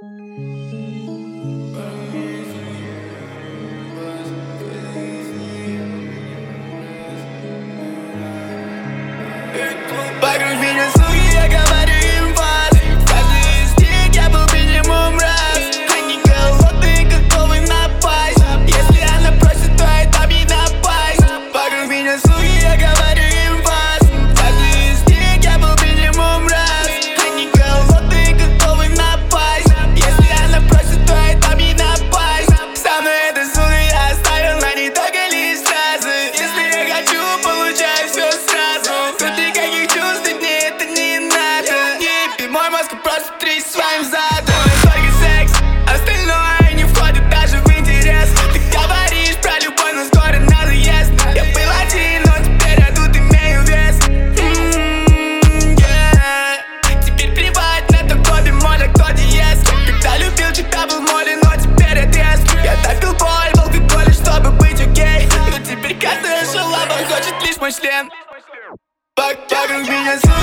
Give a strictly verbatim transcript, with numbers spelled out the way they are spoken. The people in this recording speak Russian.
Вокруг меня слухи, я говорю им вас. Каждый из них я был минимум раз. Они голодные, готовы напасть. Если она просит, то это не напасть. Вокруг меня слухи, я говорю им вас. Каждый из них я был минимум раз. Они голодные, готовы напасть. Если она просит, то это не напасть. Со мной это слухи я оставил, но не только лишь фразы. Если я хочу, получаю все сразу. Тут никаких чувств, мне это не надо. Не мой мозг просто трясет своим задом. Только секс, остальное не входит даже в интерес. Ты говоришь про любовь, но скоро надоест. Я был один, но теперь я тут имею вес. М-м-м, yeah. Теперь плевать на то, кто бемоль, а кто диез. Когда любил тебя, был молен, но теперь я трезв. Я топил боль в алкоголе, чтобы быть окей. Но теперь каждая шалава хочет лишь мой член. Вокруг меня слухи.